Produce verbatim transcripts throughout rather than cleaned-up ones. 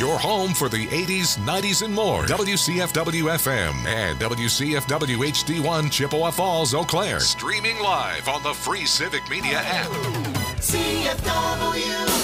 Your home for the eighties, nineties, and more. W C F W F M and W C F W H D one Chippewa Falls, Eau Claire. Streaming live on the free Civic Media app. C F W.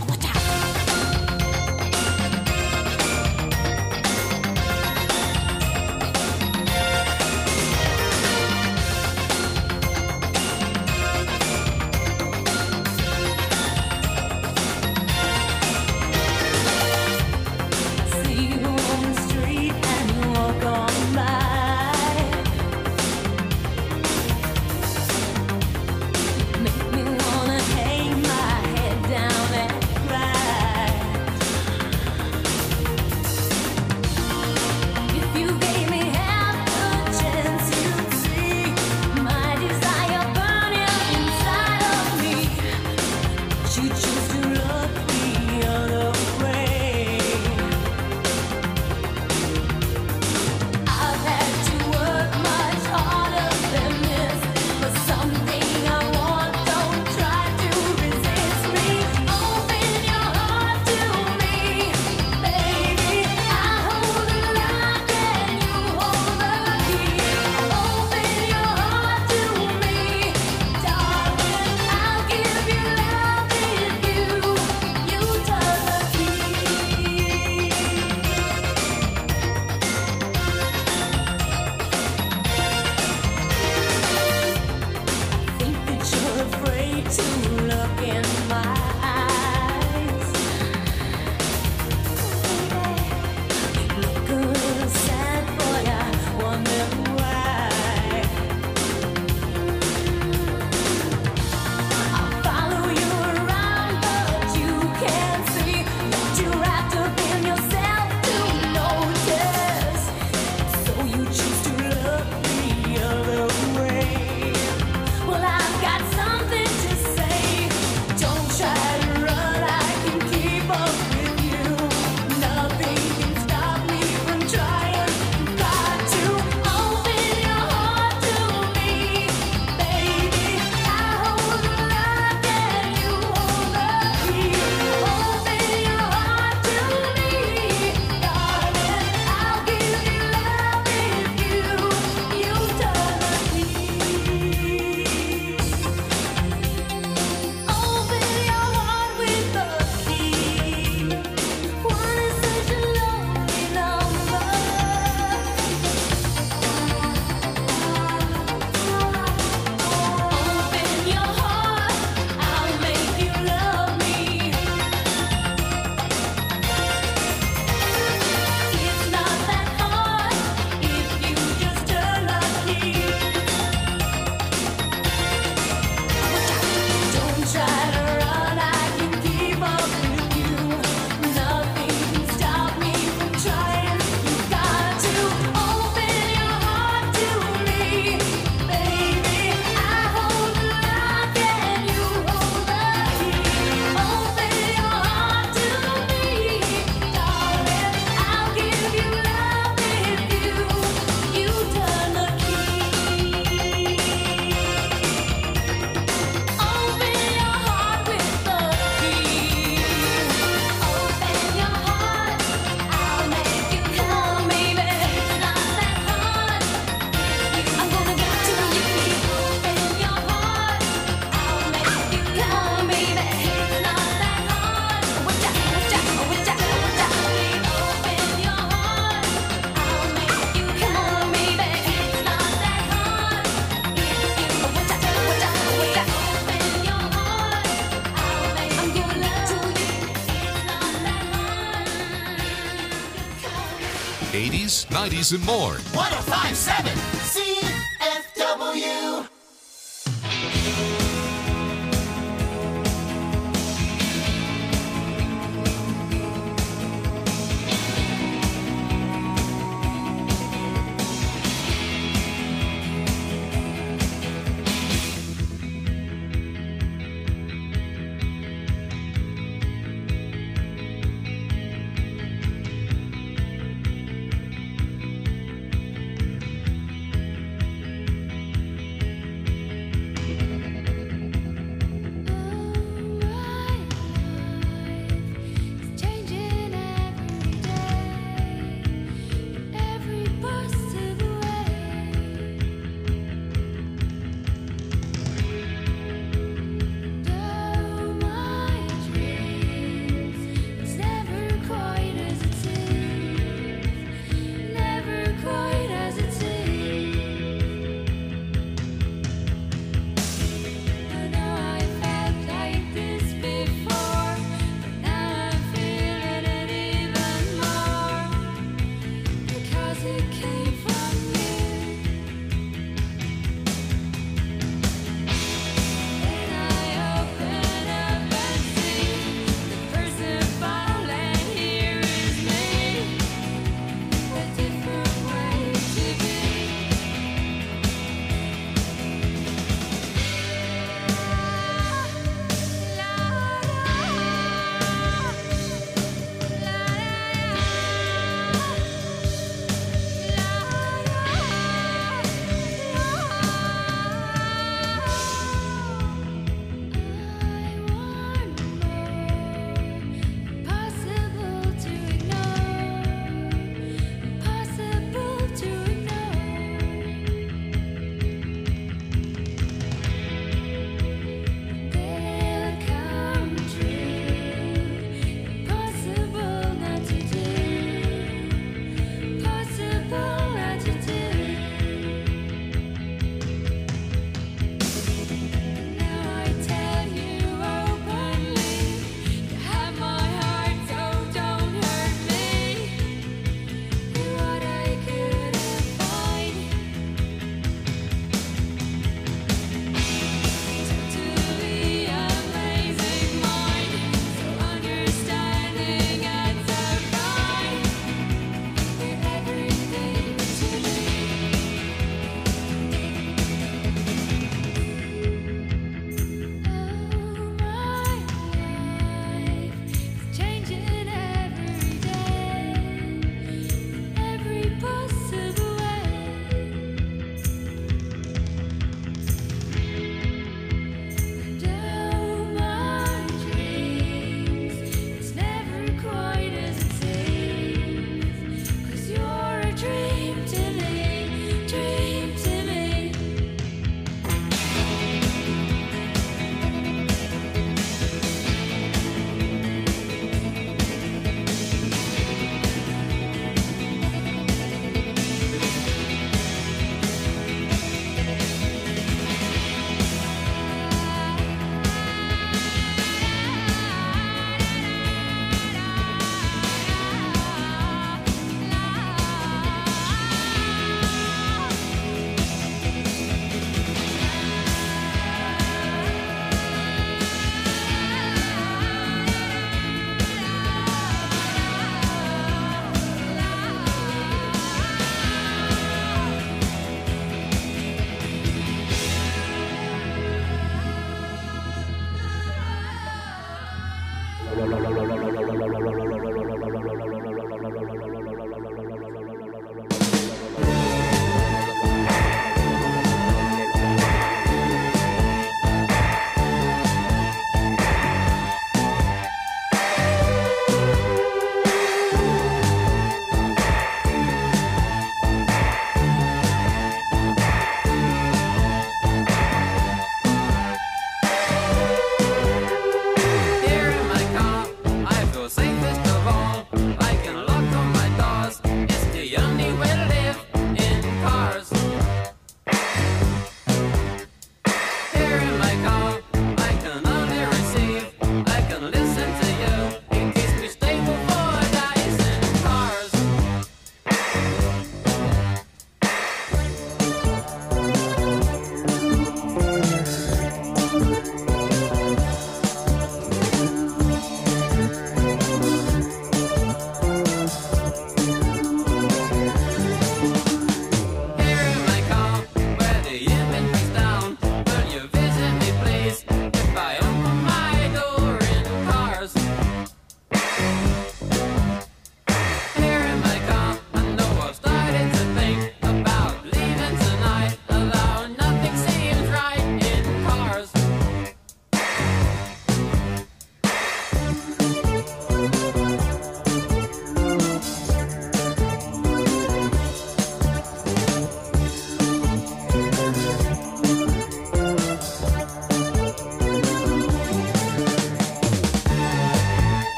eighties, nineties, and more. one oh five point seven C F W.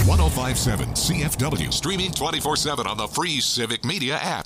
one oh five point seven C F W. Streaming twenty-four seven on the free Civic Media app.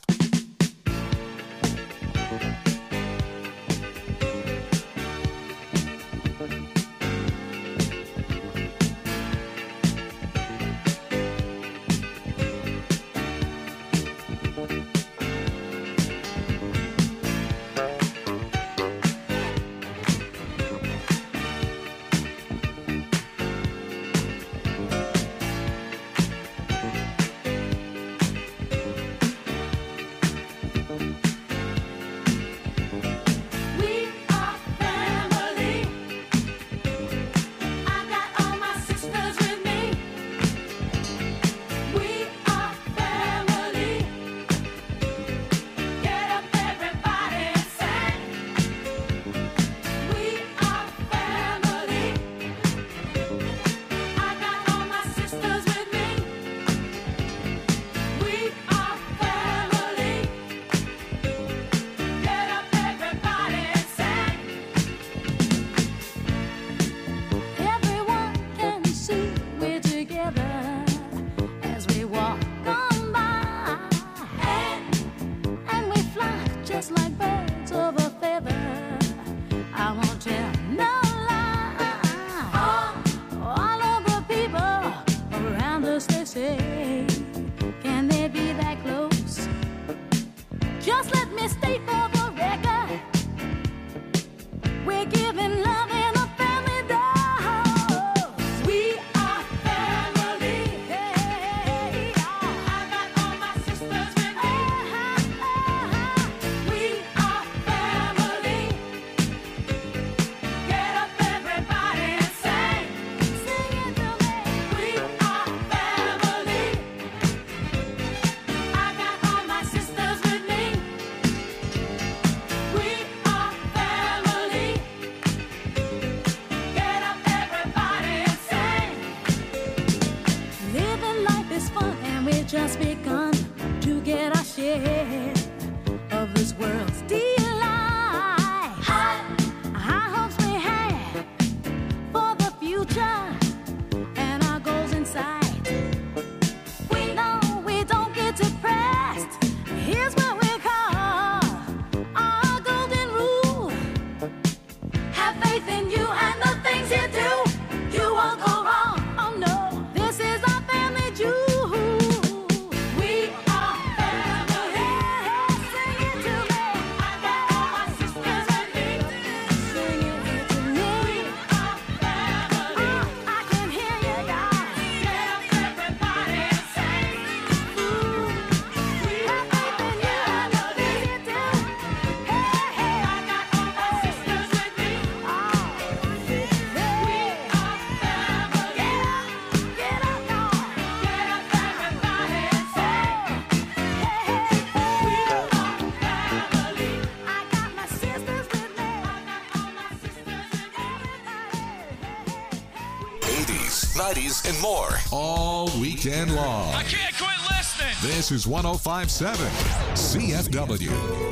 nineties, and more. All weekend long. I can't quit listening. This is one oh five point seven C F W.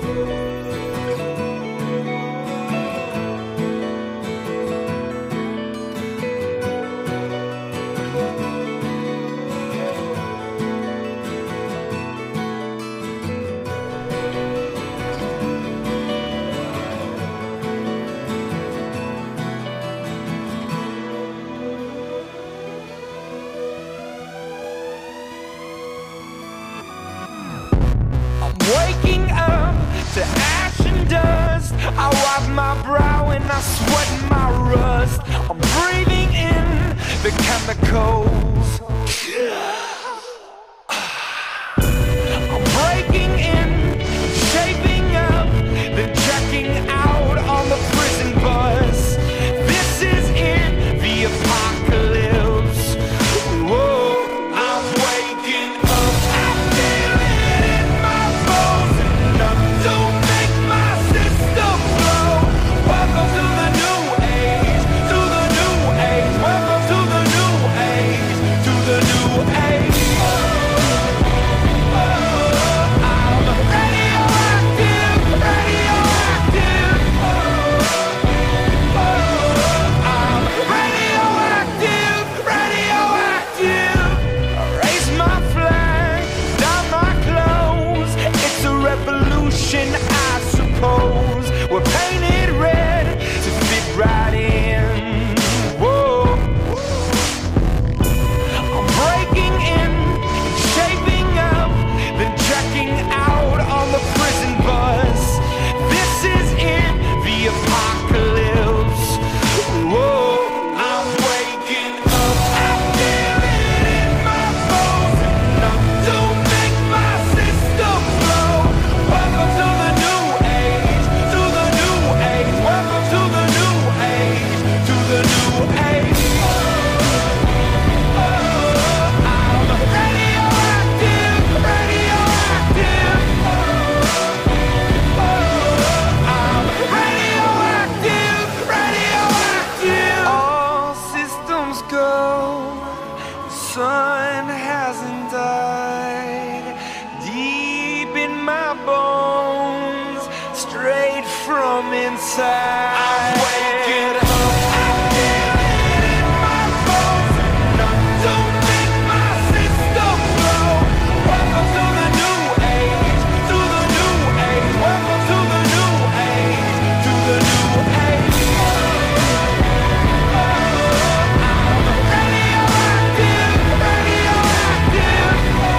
Waking up to ash and dust, I wipe my brow and I sweat my rust. I'm breathing in the chemicals. I'm breaking in, shaping up, then checking out on the prison bus. This is it, the apocalypse. Whoa, I'm waking up, I feel it in my bones, enough to make my system blow. Welcome to the new age, to the new age, welcome to the new age. inside. I'm waking up. I feel it in my bones. Enough to make my system blow. Welcome to the new age. To the new age. Welcome to the new age. To the new age. Radioactive. Radioactive.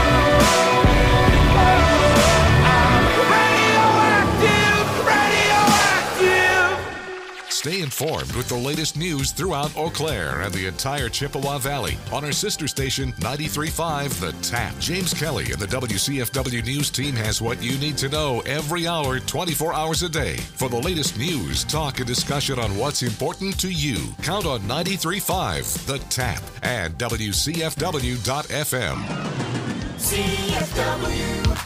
Stay informed with the latest news throughout Eau Claire and the entire Chippewa Valley on our sister station ninety-three point five The Tap. James Kelly and the W C F W News team has what you need to know every hour, twenty-four hours a day. For the latest news, talk, and discussion on what's important to you, count on ninety-three point five The Tap and W C F W dot F M. C F W.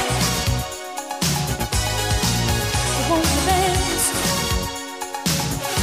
Won't you dance?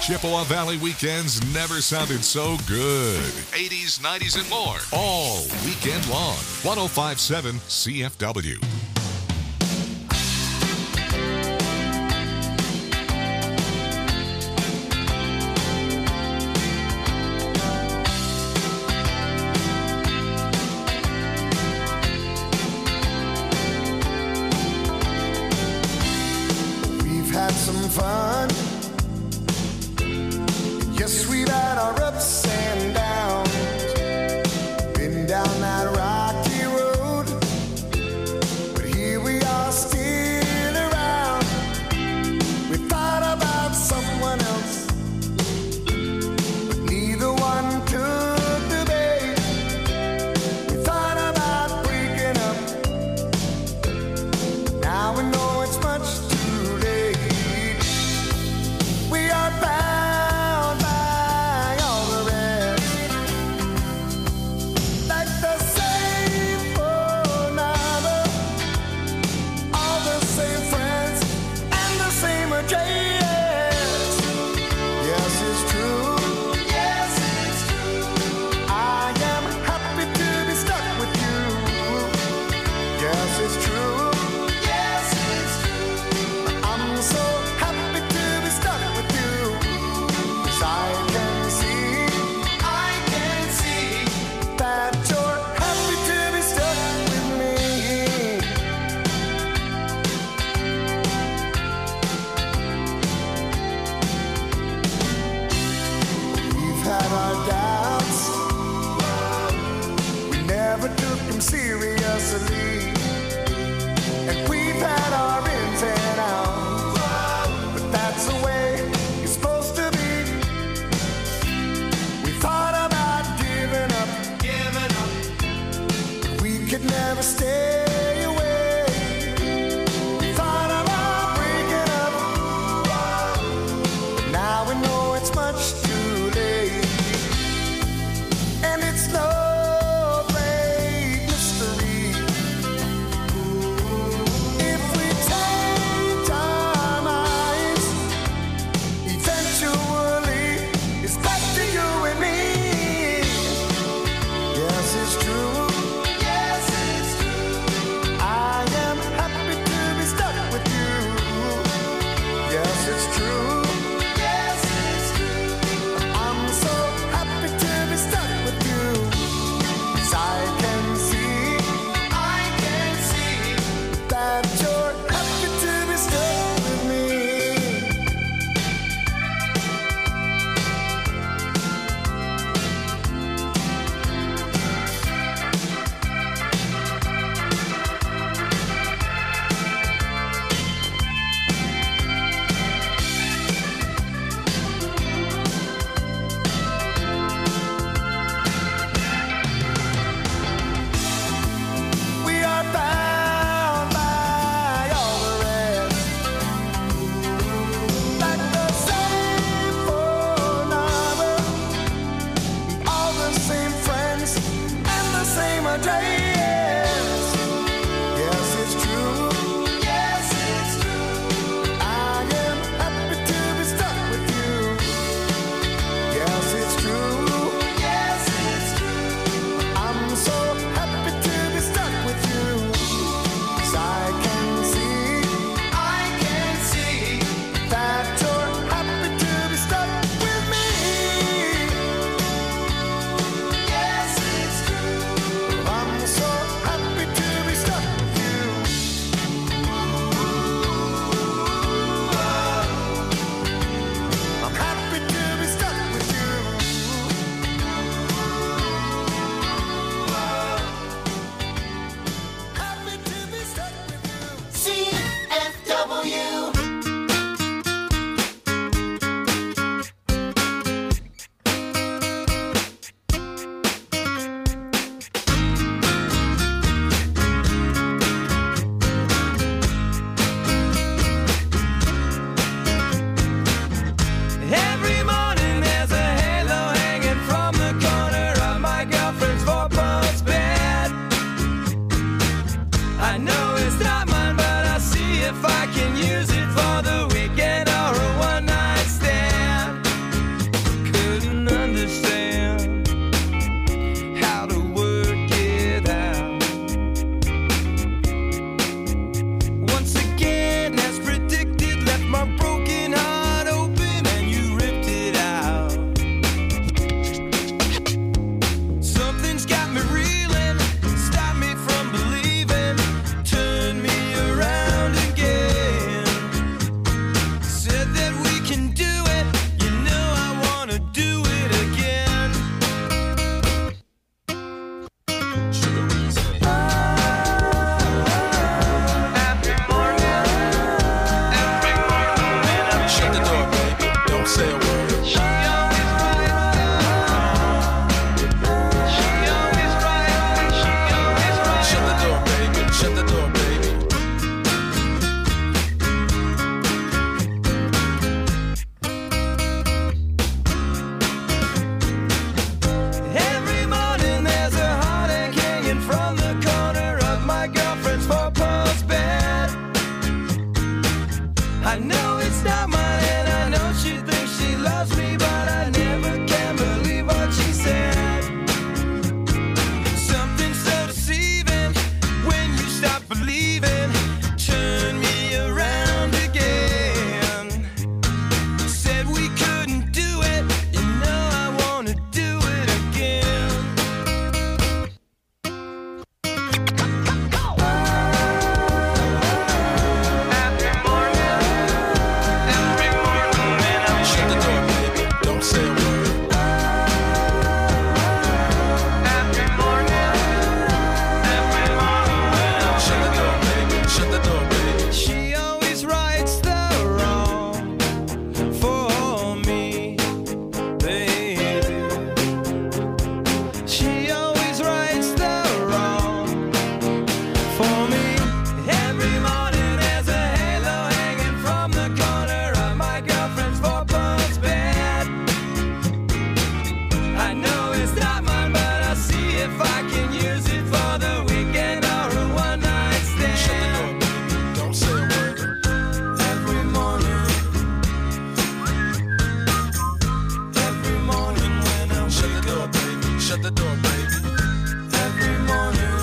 Chippewa Valley weekends never sounded so good. eighties, nineties, and more. All weekend long. one oh five point seven C F W. We've had some fun. Yes, we've had our ups and downs. Been down that rocky road, but here we are still around. We thought about someone else, but neither one took the bait. We thought about breaking up. Now we know it's much too late. We are bound by all the rest, like the same phone number, all the same friends, and the same address. Yes, it's true. Yes, it's true. I am happy to be stuck with you. Yes, it's true. Yes, it's true. I'm so happy to be stuck with you. 'Cause I can see, I can see that you're happy to be stuck with me. We've had our doubts, we never took them seriously, and we've had our ins and outs, but that's the way it's supposed to be. We thought about giving up, giving up, but we could never stay away. We thought about breaking up, but now we know it's much too late. And it's no great mystery know it's not mine, and I know she thinks she loves me, but I never can believe what she said. Something so deceiving when you stop believing. Turn me around again. Said we couldn't do it. You know I wanna do it again. Every morning, every morning when I shut the door, baby, don't say a word. Every morning, every morning when I shut the door, baby, shut the door, baby. She always rights the wrong for me, baby. She always rights the wrong for me. Every morning there's a halo hanging from the corner of my girlfriend's four-post bed. I know it's not mine, but I'll see if I can use it for the weekend or a one-night stand. Shut the door, baby. Don't say a word. Every morning, every morning when I shut the door, baby. Shut the door, baby. Every morning,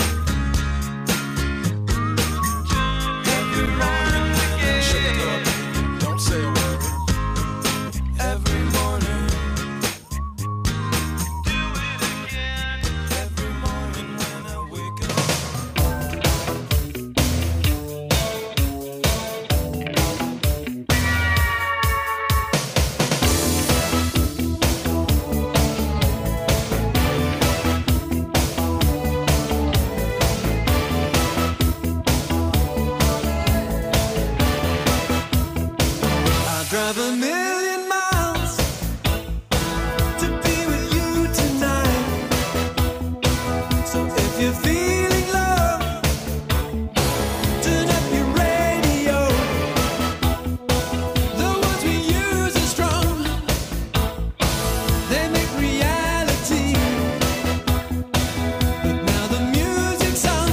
every morning when I shut the door, baby. Don't say a word. Every morning, do it again. Every morning when I wake up. I'd drive a million miles to be with you tonight. So if you're feeling love, turn up your radio. The words we use are strong, they make reality. But now the music's on.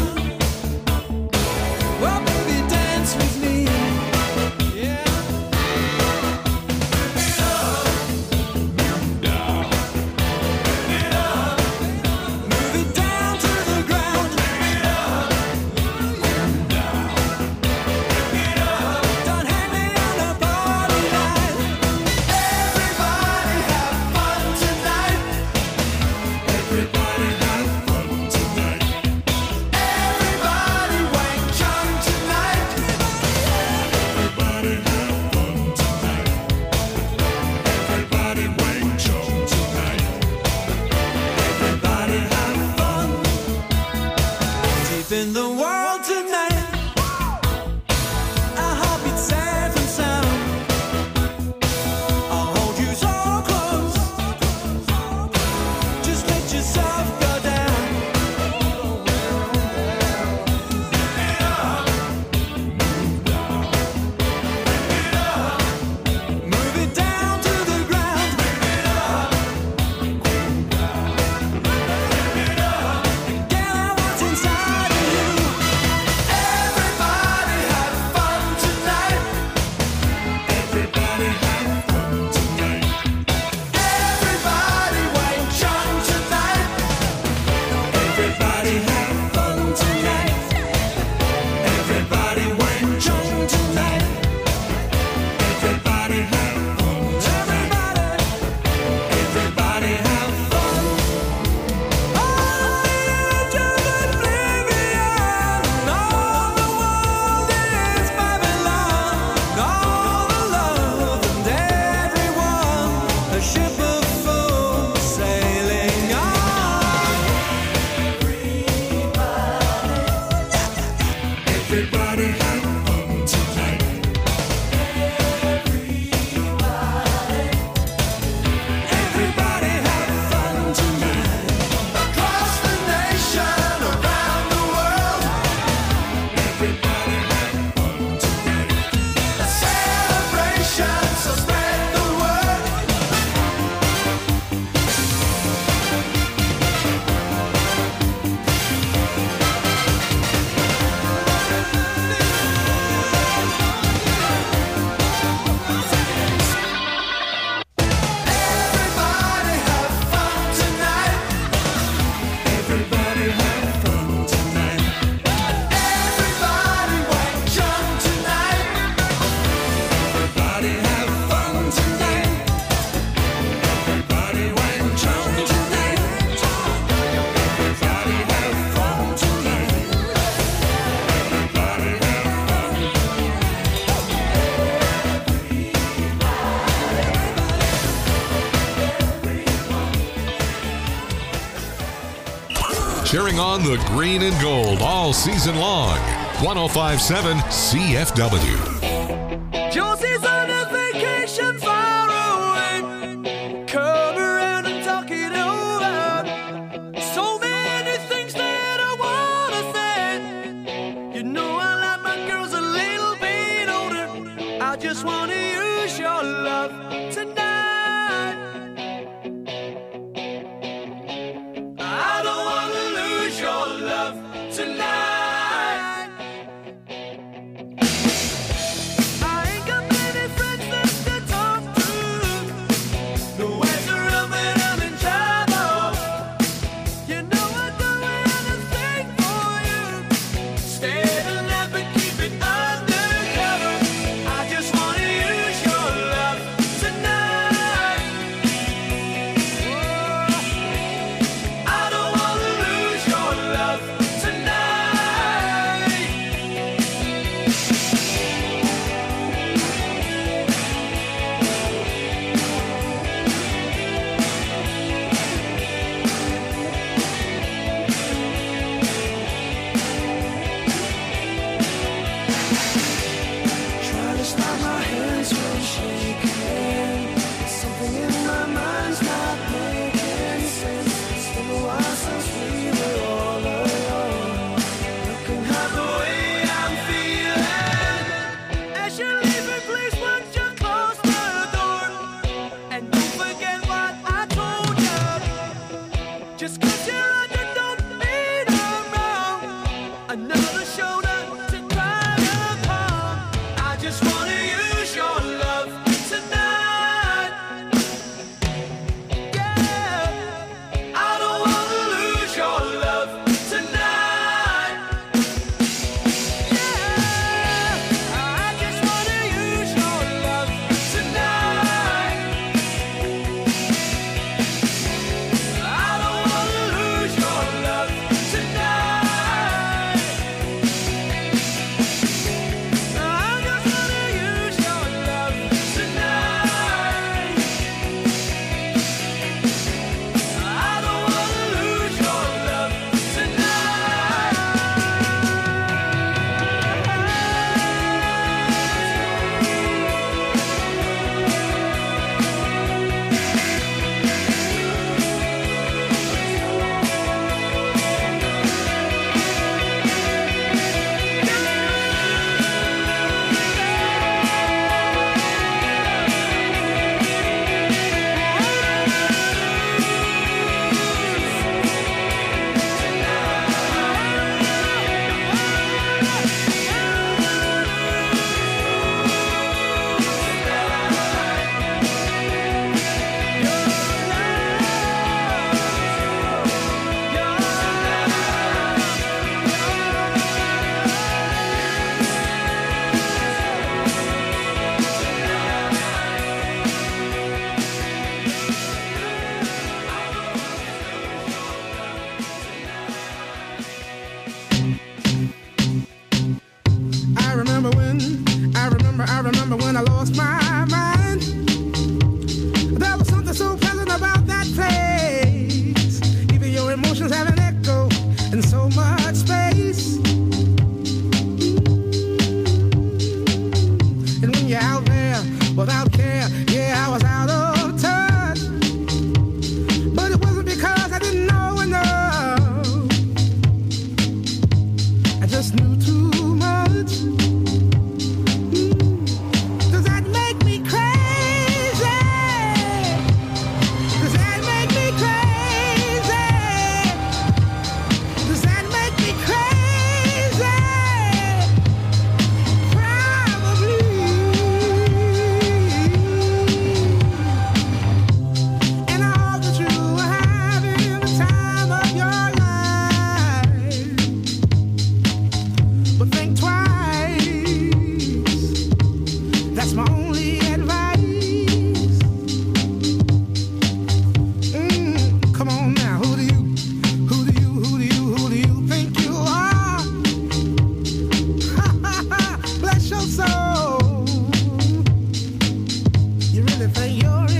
Well, baby, dance with me. Yeah. cheering on the green and gold all season long. one oh five point seven C F W. Josie's on a vacation far away. Come around and talk it over. So many things that I wanna say. You know I like my girls a little bit older. I just wanna use your love tonight. I don't wanna lose your love tonight.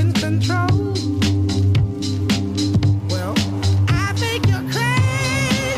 Well, I think you're crazy.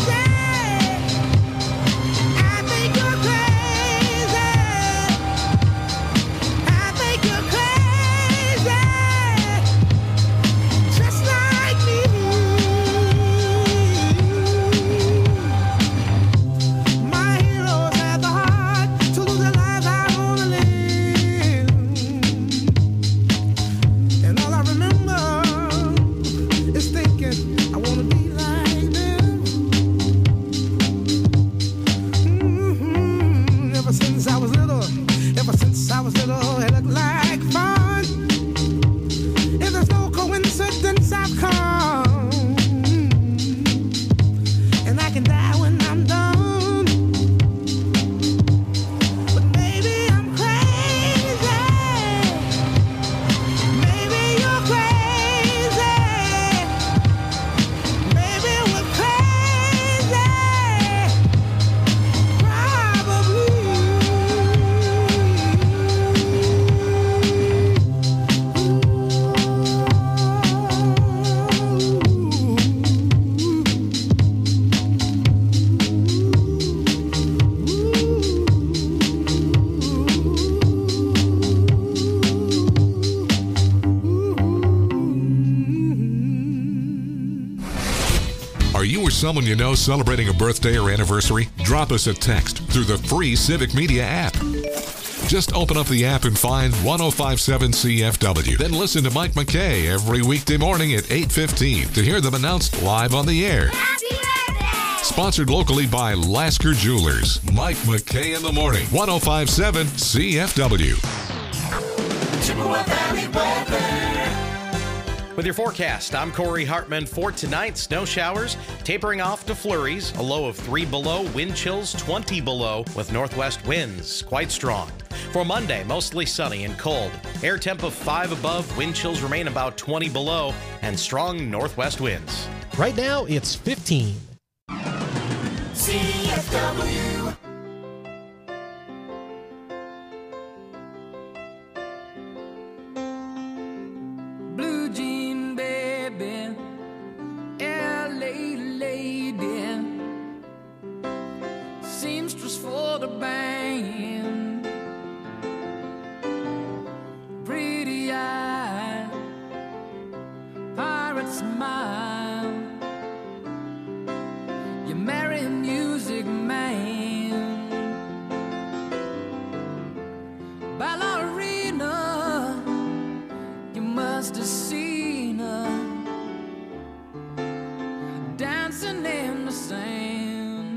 someone you know celebrating a birthday or anniversary? Drop us a text through the free Civic Media app. Just open up the app and find one oh five seven C F W. Then listen to Mike McKay every weekday morning at eight fifteen to hear them announced live on the air. Happy birthday! Sponsored locally by Lasker Jewelers. Mike McKay in the morning. one oh five seven C F W. Chippewa Valley weather. With your forecast, I'm Corey Hartman. For tonight, snow showers tapering off to flurries, a low of three below, wind chills twenty below, with northwest winds quite strong. For Monday, mostly sunny and cold. Air temp of five above, wind chills remain about twenty below, and strong northwest winds. Right now, it's fifteen. C F W. Blue jean baby, L A lady, seamstress for the band, pretty eye, pirate smile, you marry a music man, ballerina, you must have seen her dancing in the sand.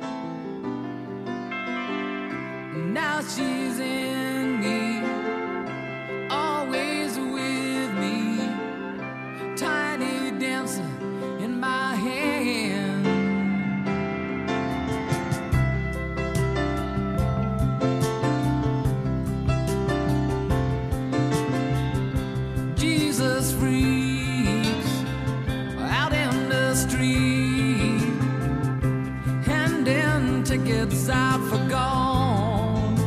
Now she's in me, always with me, tiny dancer in my hand. Jesus freaks out in the street, handing tickets out for gone,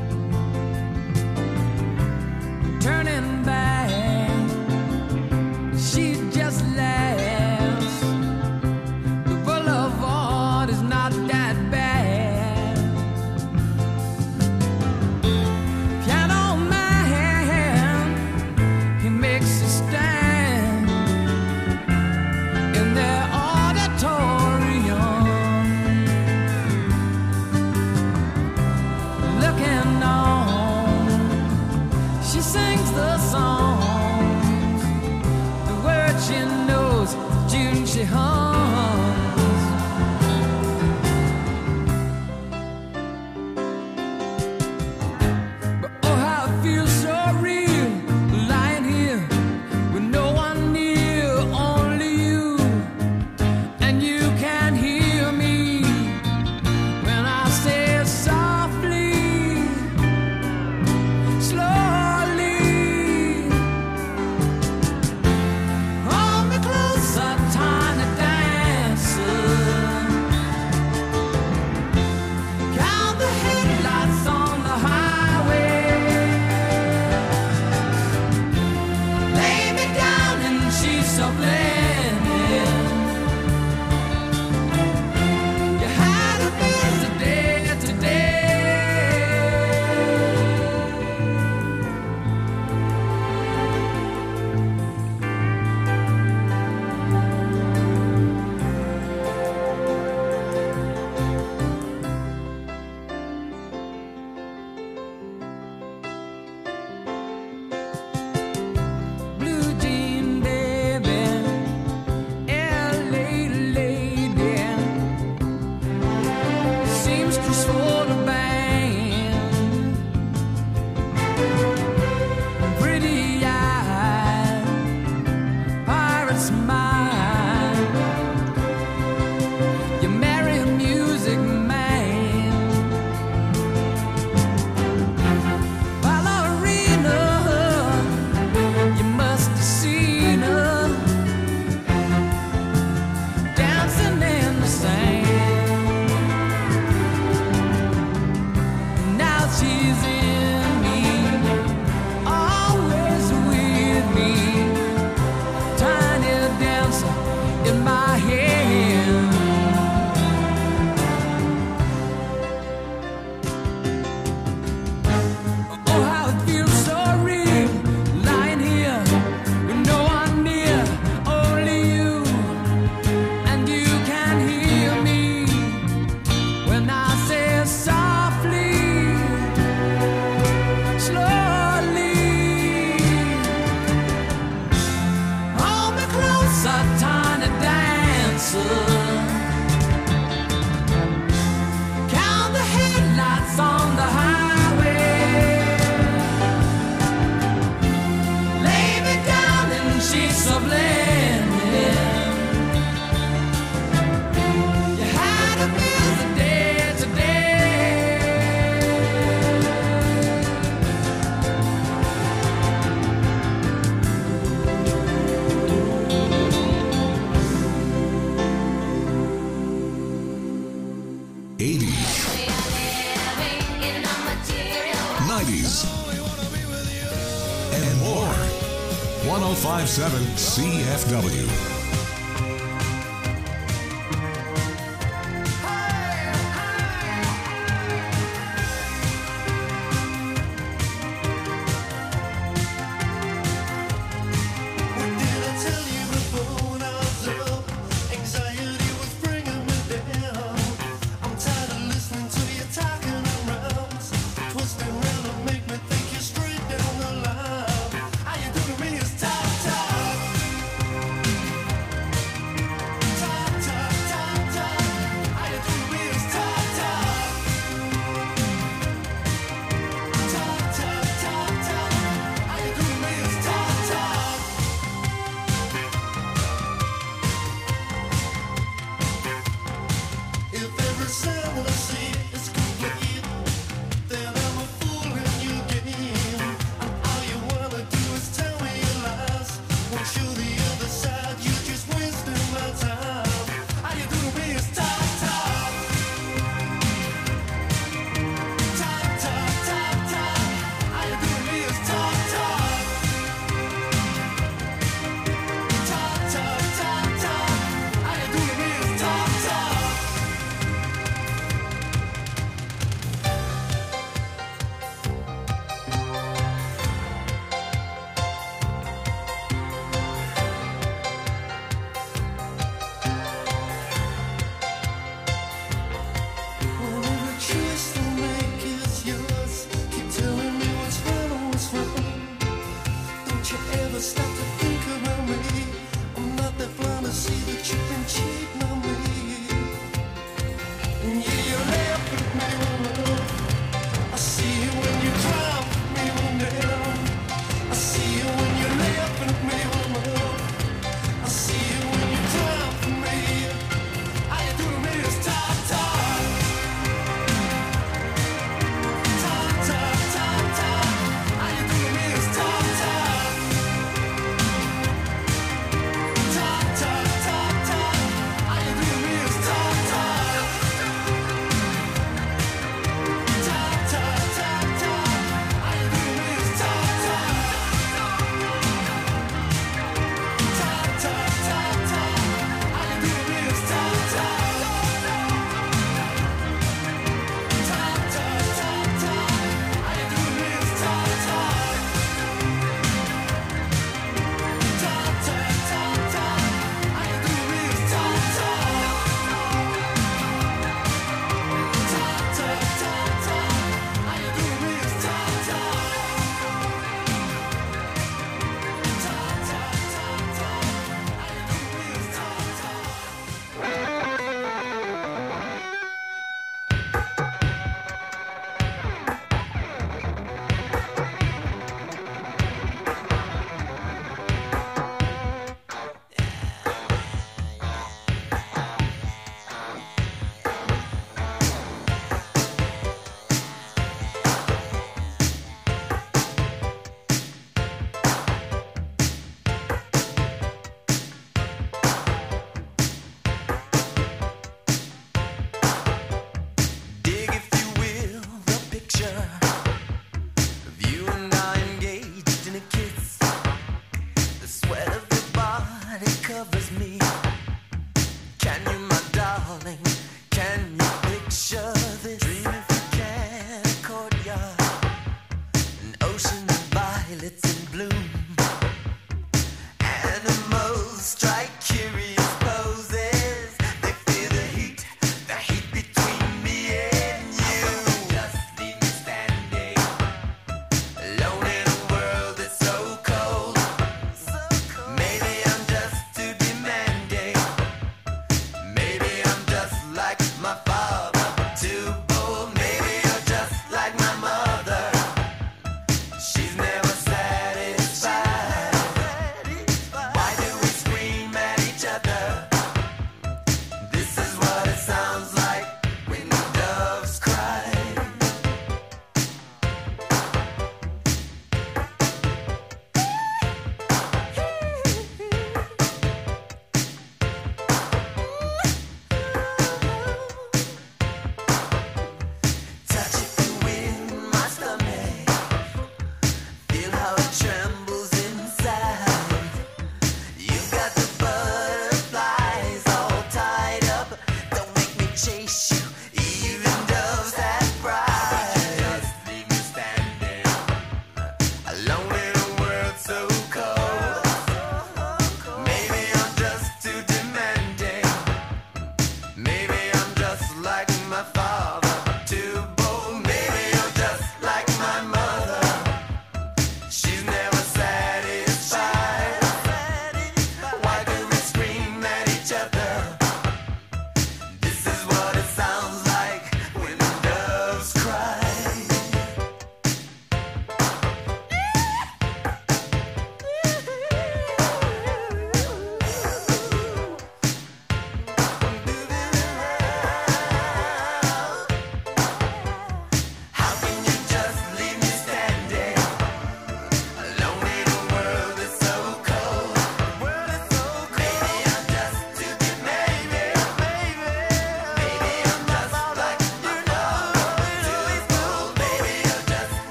turning back, she just laughs. The boulevard is not that bad. Piano man, he makes a stand in their auditorium, looking on. She sings the songs, the words she knows, June she hums. But oh, how it feels so real, lying here with no one near, only you, and you can hear me when I say it softly, slowly. Hold me closer, tiny dancer. Count the headlights on the highway. Lay me down and she's so blended. You had a busy day today. Blue jean baby, L A lady, seamstress for the band, pretty eye, pirate smile, you marry a music man, ballerina, you must have seen her dancing in the sand. Now she's in me, always with me, tiny dancer. and more. one oh five point seven C F W.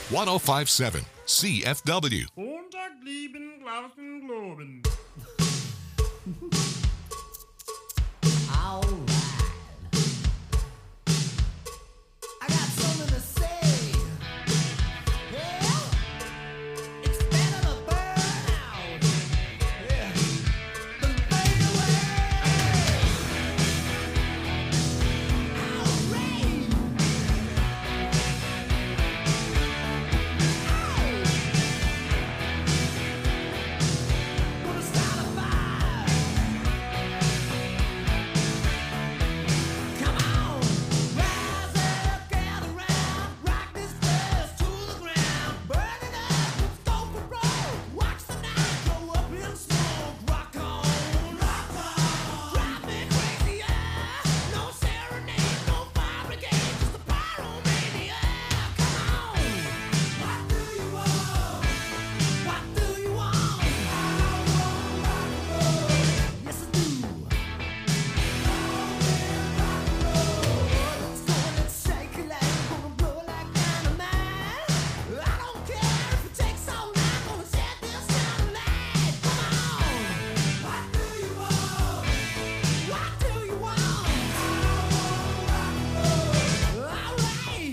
one oh five point seven C F W. Montag lieben Glauben Globen. All right. I got something to say. Yeah. It's better to burn out. Yeah. Than fade away. All right. Gonna start a fire. Come on, rise up, gather round, rock this place to the ground, burn it up, stone for roll, watch the night go up in smoke, rock on, rock on, drive me crazy, yeah. No serenade, no fire brigade, just a pyromania. Come on, what do you want? What do you want? I want rock and roll. Yes, I do. Let's go and let's shake it like we're gonna blow like dynamite. I don't care if it takes all night, gonna set this town alight. Come on, what do you want? What do you want? I want rock and roll. All right.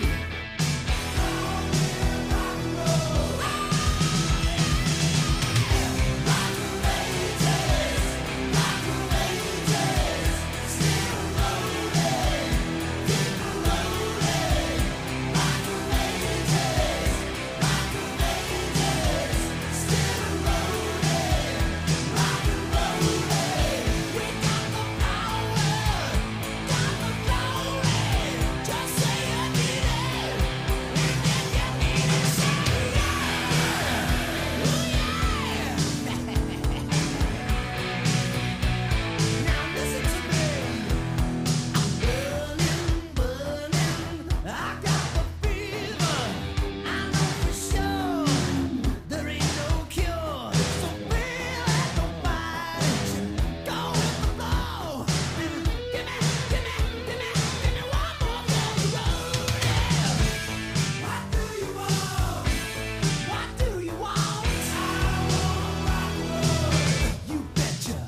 Now listen to me. I'm burning, burning. I got the fever. I know for sure there ain't no cure. So feel like no fight. Go with the flow. Give me, give me, give me, give me, give me one more for the road. Yeah. What do you want? What do you want? I want rock and roll. You betcha.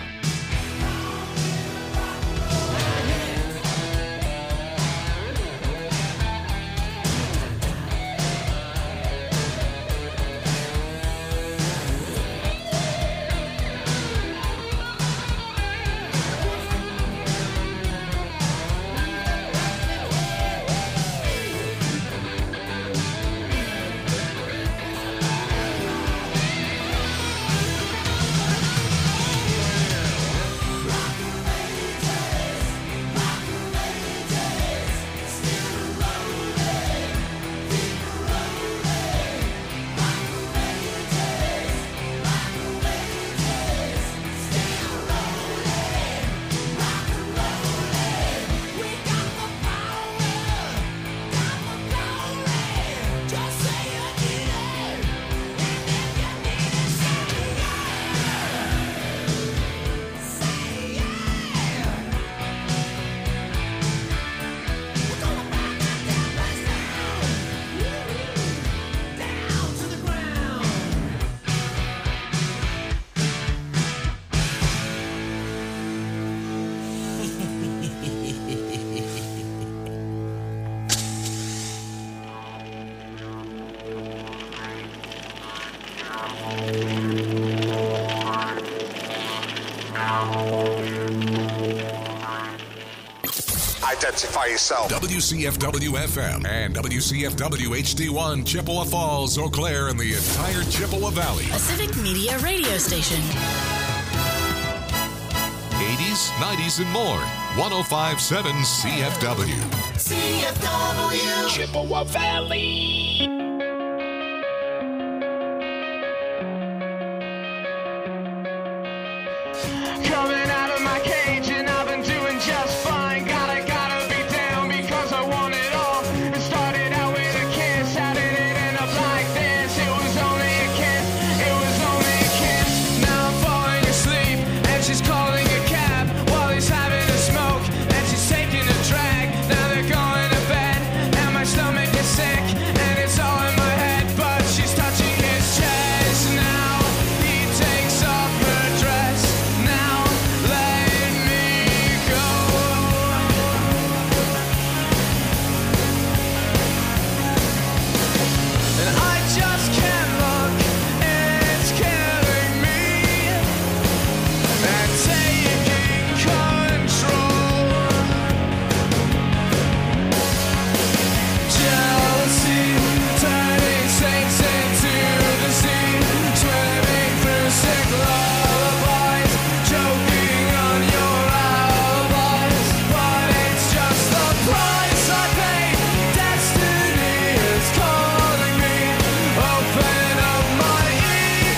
Just say you need it, and if you need it, say yeah. Say yeah. We're gonna burn that damn place down, down to the ground. Identify yourself. W C F W F M and W C F W H D one, Chippewa Falls, Eau Claire, and the entire Chippewa Valley. A Civic Media radio station. eighties, nineties, and more. one oh five point seven C F W. C F W. Chippewa Valley.